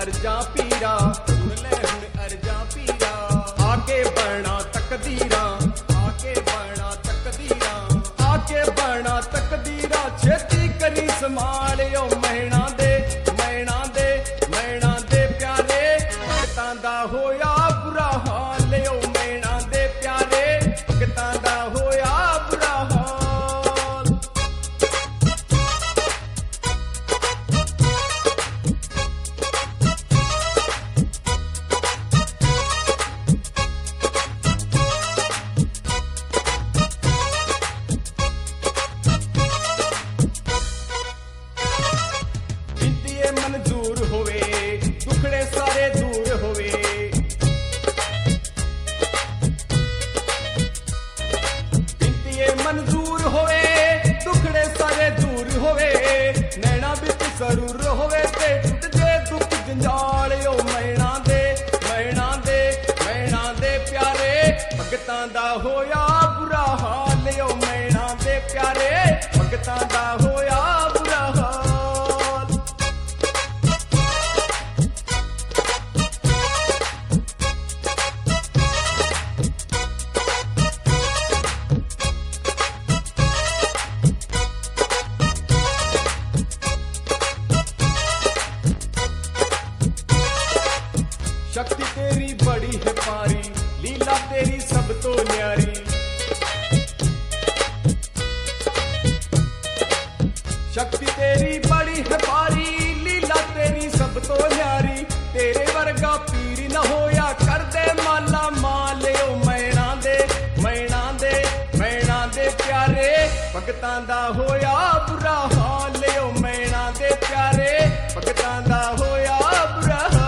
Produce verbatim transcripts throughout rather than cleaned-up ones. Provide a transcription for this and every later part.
ਅਰਜਾਂ ਪੀਰਾ, ਸੁਣ ਲੈ ਹੁਣ ਅਰਜਾਂ ਪੀਰਾ। ਆ ਕੇ ਬਣਾ ਤਕਦੀਰਾਂ, ਆ ਕੇ ਬਣਾ ਤਕਦੀਰਾਂ, ਆ ਕੇ ਬਣਾ ਤਕਦੀਰਾਂ। ਛੇਤੀ ਕਰੀ ਸੰਭਾਲਿਓ ਮਹਿਣਾ ਦੇ, ਮਹਿਣਾ ਦੇ, ਮਹਿਣਾ ਦੇ ਪਿਆਰੇ। ਭਗਤਾਂ ਦਾ ਹੋਇਆ ਬੁਰਾ ਹਾਲ ਓ ਮਹਿਣਾ ਦੇ ਪਿਆਰੇ, ਭਗਤਾਂ ਦਾ ਹੋਇਆ ਬੁਰਾ ਹਾਲ। ਮਨਜ਼ੂਰ ਹੋਵੇ ਦੁਖੜੇ ਸਾਰੇ ਦੂਰ ਹੋਵੇ, ਬਿੰਤੀਏ ਮਨਜ਼ੂਰ ਹੋਵੇ ਦੁਖੜੇ ਸਾਰੇ ਦੂਰ ਹੋਵੇ। ਨੈਣਾ ਵਿੱਚ ਸਰੂਰ ਹੋਵੇ ਤੇ ਟੁੱਟ ਜੇ ਦੁੱਖ ਜੰਜਾਲ ਓ ਮਹਿਣਾ ਦੇ, ਮਹਿਣਾ ਦੇ, ਮਹਿਣਾ ਦੇ ਪਿਆਰੇ। ਭਗਤਾਂ ਦਾ ਹੋਇਆ ਬੁਰਾ ਹਾਲ ਓ ਮਹਿਣਾ ਦੇ ਪਿਆਰੇ, ਭਗਤਾਂ ਦਾ ਹੋਇਆ ਬੁਰਾ ਹਾਲ। शक्ति तेरी बड़ी है पारी, लीला तेरी सब तो न्यारी। शक्ति तेरी बड़ी है पारी, लीला तेरी सब तो न्यारी। तेरे वर्गा पीर न होया कर दे माला माल ओ महीना दे, महीना दे, महीना दे प्यारे। भगतां दा होया बुरा हाल ओ महीना दे प्यारे, भगतां दा होया बुरा हाल।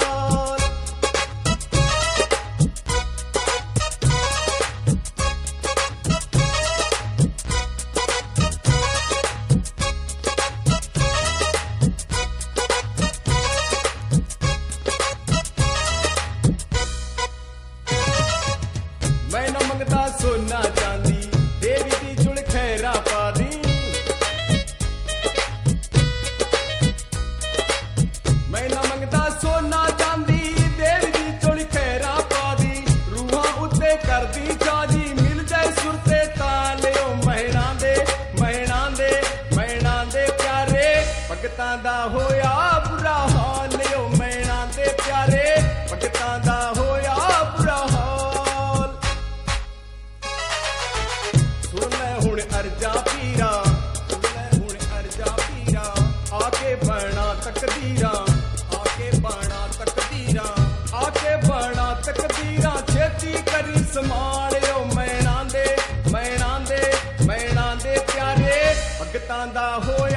मैं न मंगता सोना चांदी, देवी दी चुड़ खैरा पा दी। मैं न मंगता सोना चांदी, देवी दी चुड़ खैरा पा दी। रूहां उत्ते कर दी चाजी, मिल जाए सुरते ताले ओ महीना दे, महीना दे, महीना दे प्यारे। भगतां दा होया बुरा हाल ओ महीना दे प्यारे, भगतां दा होया बुरा हाल। ਹੁਣ ਅਰਜਾਂ ਪੀਰਾ, ਸੁਣ ਲੈ ਹੁਣ ਅਰਜਾਂ ਪੀਰਾ। ਆ ਕੇ ਬਣਾ ਤਕਦੀਰਾਂ, ਆ ਕੇ ਬਣਾ ਤਕਦੀਰਾਂ, ਆ ਕੇ ਬਣਾ ਤਕਦੀਰਾਂ। ਛੇਤੀ ਕਰੀ ਸੰਭਾਲਿਓ ਮਹਿਣਾ ਦੇ, ਮਹਿਣਾ ਦੇ, ਮਹਿਣਾ ਦੇ ਪਿਆਰੇ। ਭਗਤਾਂ ਦਾ ਹੋਇਆ